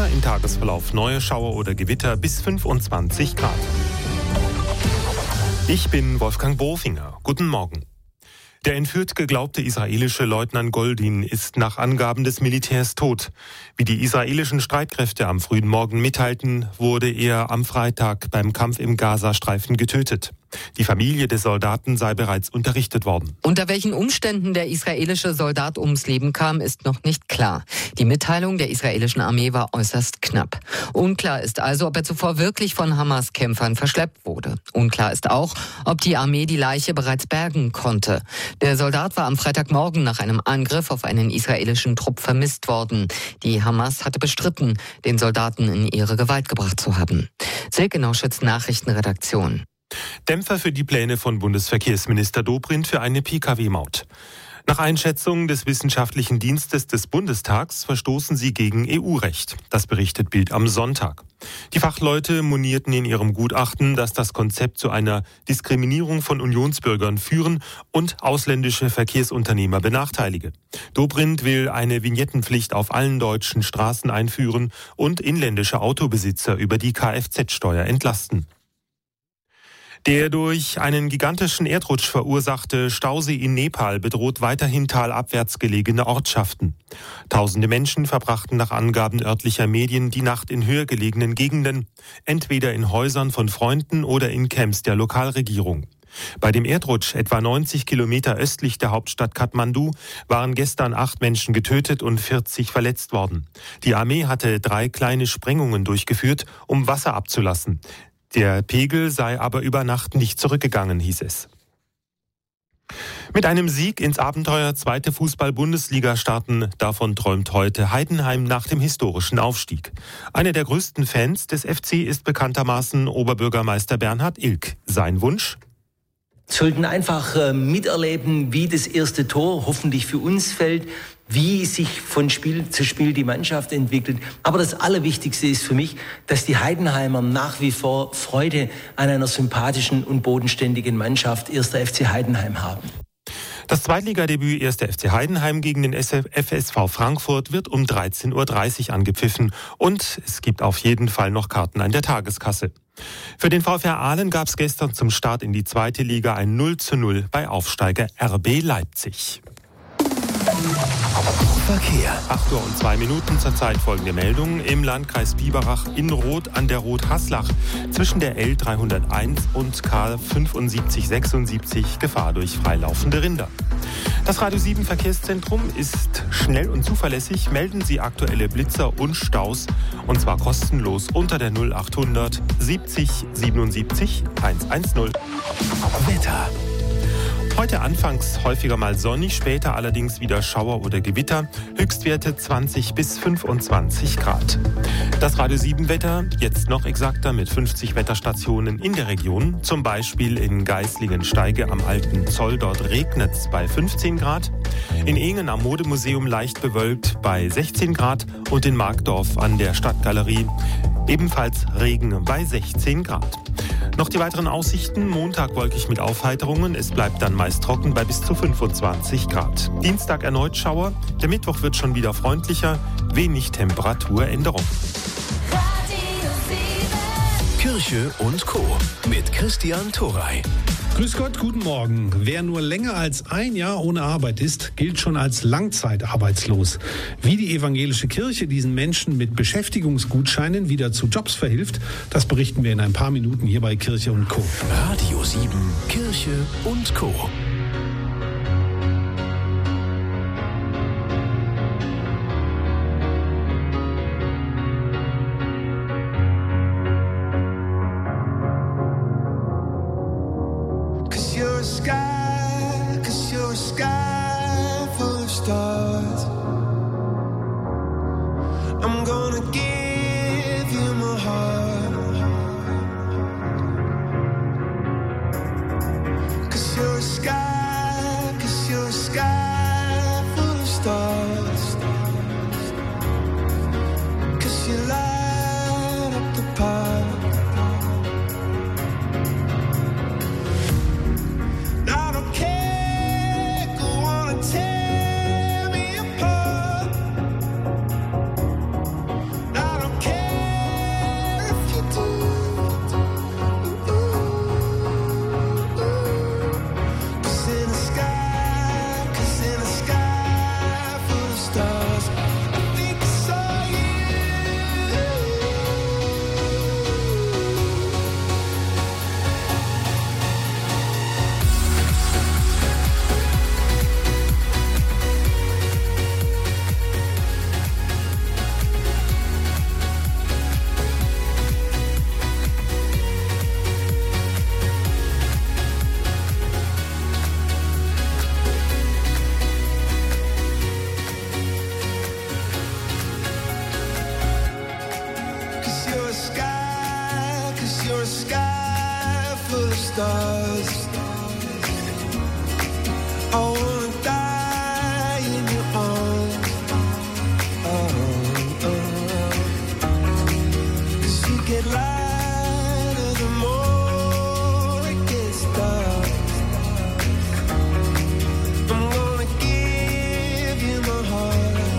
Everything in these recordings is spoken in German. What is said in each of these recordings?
Wetter im Tagesverlauf neue Schauer oder Gewitter bis 25 Grad. Ich bin Wolfgang Bofinger. Guten Morgen. Der entführt geglaubte israelische Leutnant Goldin ist nach Angaben des Militärs tot. Wie die israelischen Streitkräfte am frühen Morgen mitteilten, wurde er am Freitag beim Kampf im Gazastreifen getötet. Die Familie des Soldaten sei bereits unterrichtet worden. Unter welchen Umständen der israelische Soldat ums Leben kam, ist noch nicht klar. Die Mitteilung der israelischen Armee war äußerst knapp. Unklar ist also, ob er zuvor wirklich von Hamas-Kämpfern verschleppt wurde. Unklar ist auch, ob die Armee die Leiche bereits bergen konnte. Der Soldat war am Freitagmorgen nach einem Angriff auf einen israelischen Trupp vermisst worden. Die Hamas hatte bestritten, den Soldaten in ihre Gewalt gebracht zu haben. Silke Nauschütz, Nachrichtenredaktion. Dämpfer für die Pläne von Bundesverkehrsminister Dobrindt für eine Pkw-Maut. Nach Einschätzung des Wissenschaftlichen Dienstes des Bundestags verstoßen sie gegen EU-Recht. Das berichtet Bild am Sonntag. Die Fachleute monierten in ihrem Gutachten, dass das Konzept zu einer Diskriminierung von Unionsbürgern führen und ausländische Verkehrsunternehmer benachteilige. Dobrindt will eine Vignettenpflicht auf allen deutschen Straßen einführen und inländische Autobesitzer über die Kfz-Steuer entlasten. Der durch einen gigantischen Erdrutsch verursachte Stausee in Nepal bedroht weiterhin talabwärts gelegene Ortschaften. Tausende Menschen verbrachten nach Angaben örtlicher Medien die Nacht in höher gelegenen Gegenden, entweder in Häusern von Freunden oder in Camps der Lokalregierung. Bei dem Erdrutsch, etwa 90 Kilometer östlich der Hauptstadt Kathmandu, waren gestern 8 Menschen getötet und 40 verletzt worden. Die Armee hatte 3 kleine Sprengungen durchgeführt, um Wasser abzulassen. Der Pegel sei aber über Nacht nicht zurückgegangen, hieß es. Mit einem Sieg ins Abenteuer 2. Fußball-Bundesliga starten, davon träumt heute Heidenheim nach dem historischen Aufstieg. Einer der größten Fans des FC ist bekanntermaßen Oberbürgermeister Bernhard Ilk. Sein Wunsch? Sollten einfach miterleben, wie das erste Tor hoffentlich für uns fällt, wie sich von Spiel zu Spiel die Mannschaft entwickelt. Aber das Allerwichtigste ist für mich, dass die Heidenheimer nach wie vor Freude an einer sympathischen und bodenständigen Mannschaft 1. FC Heidenheim haben. Das Zweitligadebüt 1. FC Heidenheim gegen den FSV Frankfurt wird um 13.30 Uhr angepfiffen. Und es gibt auf jeden Fall noch Karten an der Tageskasse. Für den VfR Aalen gab es gestern zum Start in die 2. Liga ein 0:0 bei Aufsteiger RB Leipzig. Verkehr. 8:02 Uhr zurzeit folgende Meldung. Im Landkreis Biberach in Rot an der Rot-Haslach zwischen der L301 und K7576 Gefahr durch freilaufende Rinder. Das Radio 7 Verkehrszentrum ist schnell und zuverlässig. Melden Sie aktuelle Blitzer und Staus und zwar kostenlos unter der 0800 70 77 110. Wetter. Heute anfangs häufiger mal sonnig, später allerdings wieder Schauer oder Gewitter. Höchstwerte 20 bis 25 Grad. Das Radio 7 Wetter jetzt noch exakter mit 50 Wetterstationen in der Region. Zum Beispiel in Geislingen-Steige am Alten Zoll, dort regnet es bei 15 Grad. In Ehingen am Modemuseum leicht bewölkt bei 16 Grad und in Markdorf an der Stadtgalerie ebenfalls Regen bei 16 Grad. Noch die weiteren Aussichten. Montag wolkig mit Aufheiterungen. Es bleibt dann meist trocken bei bis zu 25 Grad. Dienstag erneut Schauer. Der Mittwoch wird schon wieder freundlicher. Wenig Temperaturänderung. Kirche und Co. mit Christian Thorey. Grüß Gott, guten Morgen. Wer nur länger als ein Jahr ohne Arbeit ist, gilt schon als langzeitarbeitslos. Wie die evangelische Kirche diesen Menschen mit Beschäftigungsgutscheinen wieder zu Jobs verhilft, das berichten wir in ein paar Minuten hier bei Kirche und Co. Radio 7, Kirche und Co. Sky full of stars. I wanna die in your arms. Oh, oh. 'Cause you get lighter the more it gets dark. I'm gonna give you my heart.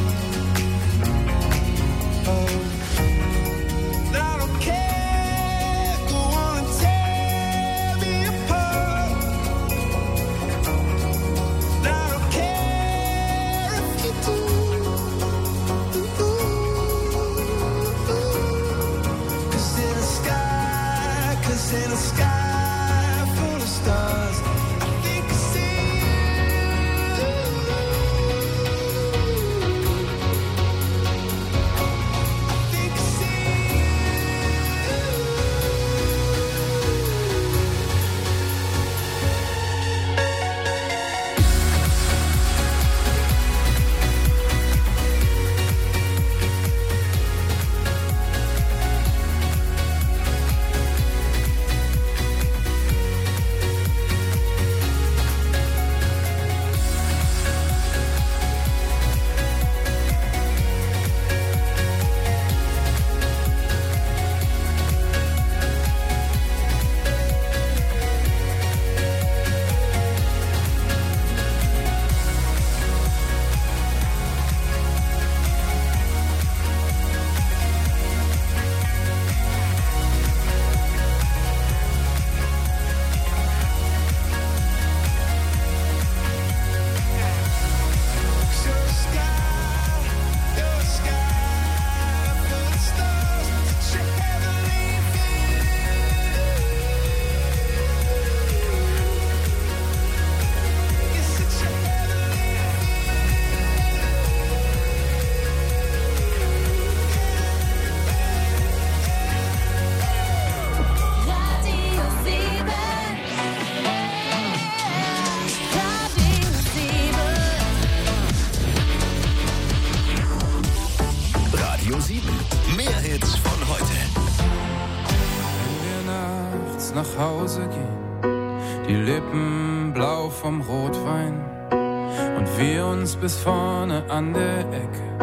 Oh. I don't care, go on and tear me apart. I don't care if you do. 'Cause in a sky full of stars, I think I see you. I think I see you. Radio 7. Mehr Hits von heute. Wenn wir nachts nach Hause gehen, die Lippen blau vom Rotwein und wir uns bis vorne an der Ecke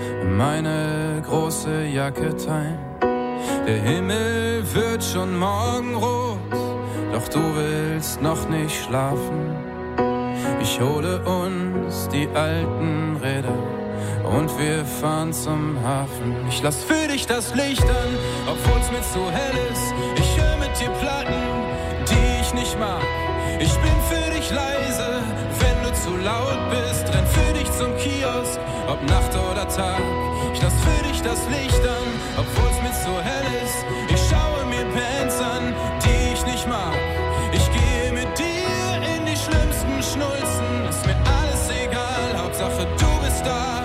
meine große Jacke teilen. Der Himmel wird schon morgenrot, doch du willst noch nicht schlafen. Ich hole uns die alten Räder und wir fahren zum Hafen. Ich lass für dich das Licht an, obwohl's mir zu hell ist. Ich höre mit dir Platten, die ich nicht mag. Ich bin für dich leise, wenn du zu laut bist. Renn für dich zum Kiosk, ob Nacht oder Tag. Ich lass für dich das Licht an, obwohl's mir zu hell ist. Ich schaue mir Bands an, die ich nicht mag. Ich gehe mit dir in die schlimmsten Schnulzen. Ist mir alles egal, Hauptsache du bist da.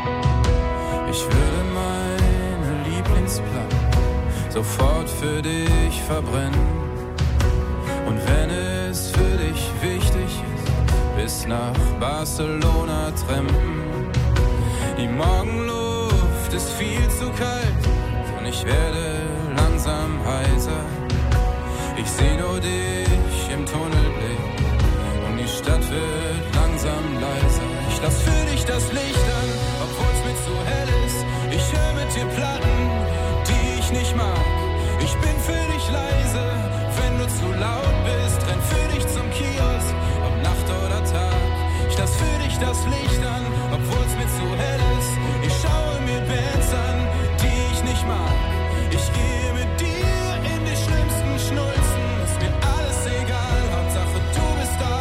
Ich würde meine Lieblingsplatte sofort für dich verbrennen. Und wenn es für dich wichtig ist, bis nach Barcelona trampen. Die Morgenluft ist viel zu kalt und ich werde langsam heiser. Ich seh nur dich im Tunnelblick und die Stadt wird langsam leiser. Ich lass für dich das Licht an, obwohl's mir zu hell ist. Ich höre mit dir Platten, die ich nicht mag. Ich bin für dich leise, wenn du zu laut bist. Renn für dich zum Kiosk, ob Nacht oder Tag. Ich lass für dich das Licht an, obwohl's mir zu hell ist. Ich schaue mir Bands an, die ich nicht mag. Ich gehe mit dir in die schlimmsten Schnulzen. Ist mir alles egal, Hauptsache du bist da.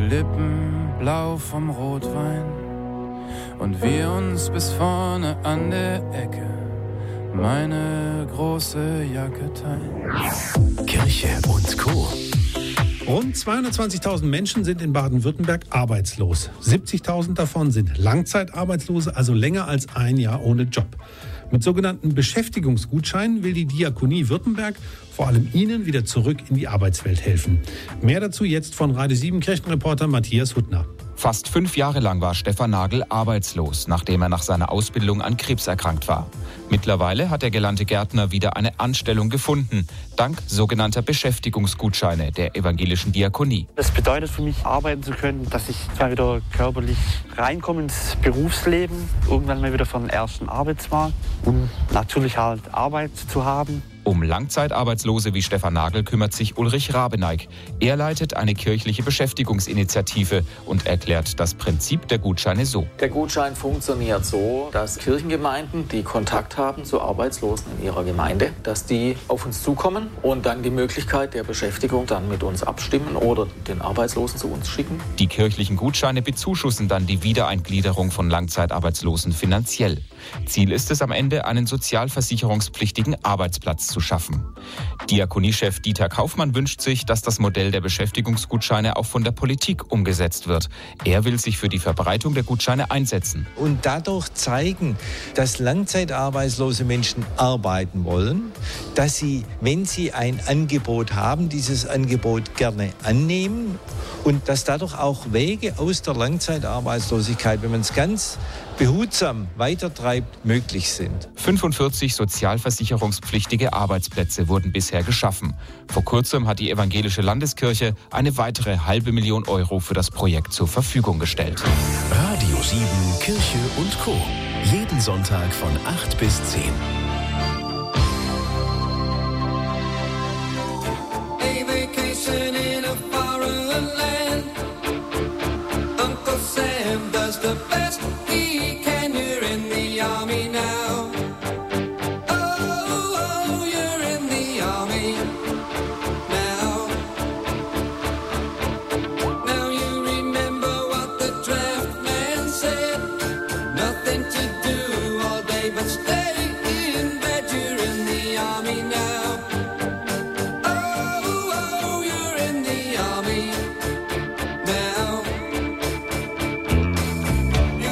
Lippen blau vom Rotwein und wir uns bis vorne an der Ecke meine große Jacke teilen. Kirche und Co. Rund 220.000 Menschen sind in Baden-Württemberg arbeitslos. 70.000 davon sind Langzeitarbeitslose, also länger als ein Jahr ohne Job. Mit sogenannten Beschäftigungsgutscheinen will die Diakonie Württemberg vor allem ihnen wieder zurück in die Arbeitswelt helfen. Mehr dazu jetzt von Radio 7 Kirchenreporter Matthias Huttner. Fast 5 Jahre lang war Stefan Nagel arbeitslos, nachdem er nach seiner Ausbildung an Krebs erkrankt war. Mittlerweile hat der gelernte Gärtner wieder eine Anstellung gefunden, dank sogenannter Beschäftigungsgutscheine der evangelischen Diakonie. Das bedeutet für mich, arbeiten zu können, dass ich mal wieder körperlich reinkomme ins Berufsleben, irgendwann mal wieder für den ersten Arbeitsmarkt, um natürlich halt Arbeit zu haben. Um Langzeitarbeitslose wie Stefan Nagel kümmert sich Ulrich Rabeneig. Er leitet eine kirchliche Beschäftigungsinitiative und erklärt das Prinzip der Gutscheine so. Der Gutschein funktioniert so, dass Kirchengemeinden, die Kontakt haben zu Arbeitslosen in ihrer Gemeinde, dass die auf uns zukommen und dann die Möglichkeit der Beschäftigung dann mit uns abstimmen oder den Arbeitslosen zu uns schicken. Die kirchlichen Gutscheine bezuschussen dann die Wiedereingliederung von Langzeitarbeitslosen finanziell. Ziel ist es am Ende, einen sozialversicherungspflichtigen Arbeitsplatz zu schaffen. Diakoniechef Dieter Kaufmann wünscht sich, dass das Modell der Beschäftigungsgutscheine auch von der Politik umgesetzt wird. Er will sich für die Verbreitung der Gutscheine einsetzen. Und dadurch zeigen, dass langzeitarbeitslose Menschen arbeiten wollen, dass sie, wenn sie ein Angebot haben, dieses Angebot gerne annehmen und dass dadurch auch Wege aus der Langzeitarbeitslosigkeit, wenn man es ganz behutsam weitertreibt, möglich sind. 45 sozialversicherungspflichtige Arbeitsplätze wurden bisher geschaffen. Vor kurzem hat die evangelische Landeskirche eine weitere 500.000 Euro für das Projekt zur Verfügung gestellt. Radio 7 Kirche und Co. Jeden Sonntag von 8 bis 10. A vacation in a foreign land. Uncle Sam does the best he can. You're in the army now. Oh, you're in the army now. Now you remember what the draft man said. Nothing to do all day but stay in bed. You're in the army now. Oh, you're in the army now.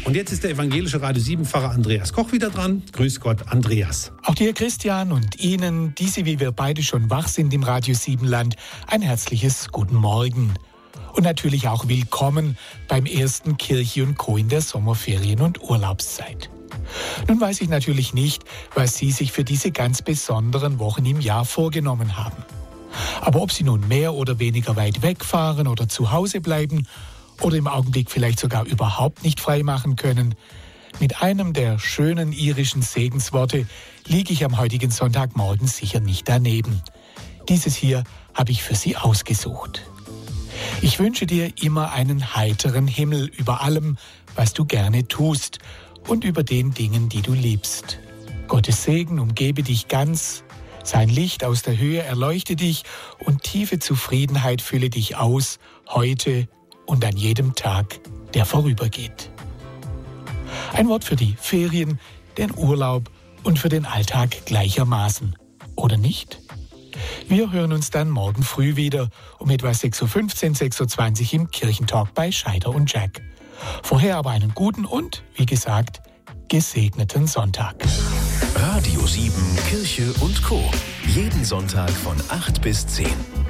Und jetzt ist der evangelische Radio 7-Pfarrer Andreas Koch wieder dran. Grüß Gott, Andreas. Auch dir, Christian, und Ihnen, die Sie wie wir beide schon wach sind im Radio 7-Land, ein herzliches Guten Morgen. Und natürlich auch willkommen beim ersten Kirche und Co. in der Sommerferien- und Urlaubszeit. Nun weiß ich natürlich nicht, was Sie sich für diese ganz besonderen Wochen im Jahr vorgenommen haben. Aber ob Sie nun mehr oder weniger weit wegfahren oder zu Hause bleiben oder im Augenblick vielleicht sogar überhaupt nicht frei machen können, mit einem der schönen irischen Segensworte liege ich am heutigen Sonntagmorgen sicher nicht daneben. Dieses hier habe ich für Sie ausgesucht. Ich wünsche dir immer einen heiteren Himmel über allem, was du gerne tust und über den Dingen, die du liebst. Gottes Segen umgebe dich ganz, sein Licht aus der Höhe erleuchte dich und tiefe Zufriedenheit fülle dich aus, heute und an jedem Tag, der vorübergeht. Ein Wort für die Ferien, den Urlaub und für den Alltag gleichermaßen, oder nicht? Wir hören uns dann morgen früh wieder um etwa 6.15 Uhr, 6.20 Uhr im Kirchentalk bei Scheider und Jack. Vorher aber einen guten und, wie gesagt, gesegneten Sonntag. Radio 7 Kirche und Co. Jeden Sonntag von 8 bis 10.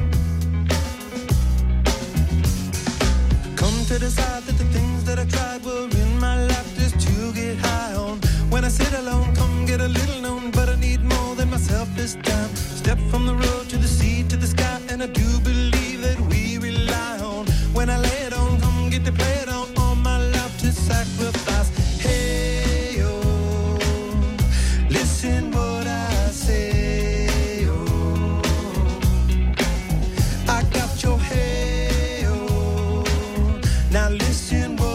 Come to decide that the things that I tried were in my life just to get high on. When I sit alone, come get a little known, but I need more than myself this time. Step from the road to the sea to the sky, and I do believe that we rely on. When I lay it on, come get to play it on, all my life to sacrifice. Hey, oh, listen what I say, oh, I got your hey, oh, now listen what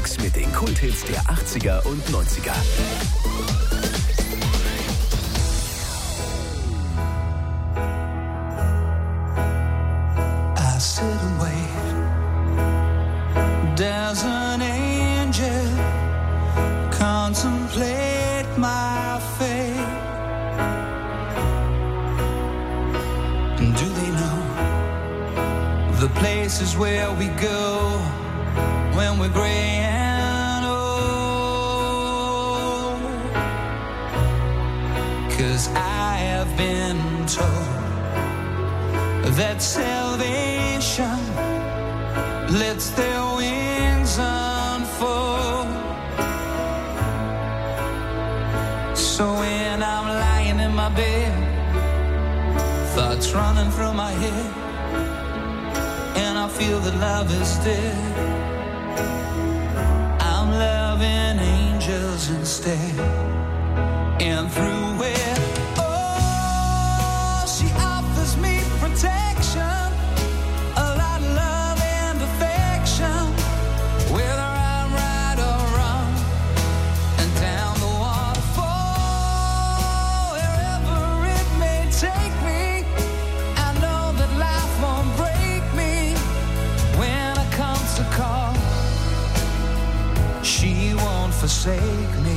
Mix mit den Kulthits der 80er und 90er. I sit and wait. There's an angel contemplate my fate. Do they know the places where we go when we're gray and old? 'Cause I have been told that salvation lets their wings unfold. So when I'm lying in my bed, thoughts running through my head, and I feel that love is dead, I'm loving angels instead. And through it, oh, she offers me protection, a lot of love and affection, whether I'm right or wrong, and down the waterfall, wherever it may take me, I know that life won't break me when it comes to call. She won't forsake me.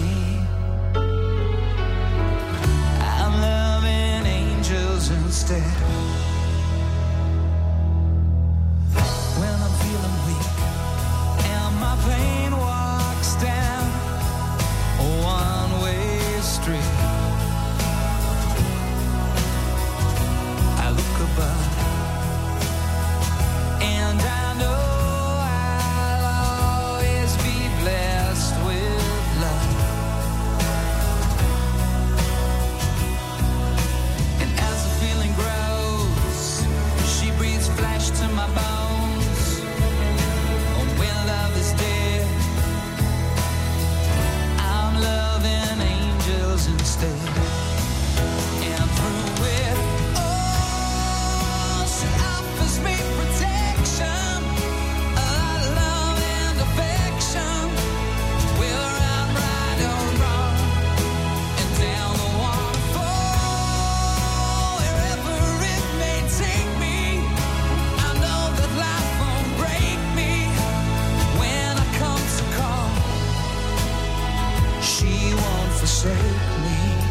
I'm loving angels instead. When I'm feeling weak and my pain walks down a one-way street, I look above and I know I'll always be blessed with love. And as the feeling grows, she breathes flesh to my bones. And when love is dead, I'm loving angels instead. And through it, oh, she offers me protection, a lot of love and affection, whether I'm right or wrong, and down the waterfall, wherever it may take me, I know that life won't break me when it comes to call. She won't forsake me.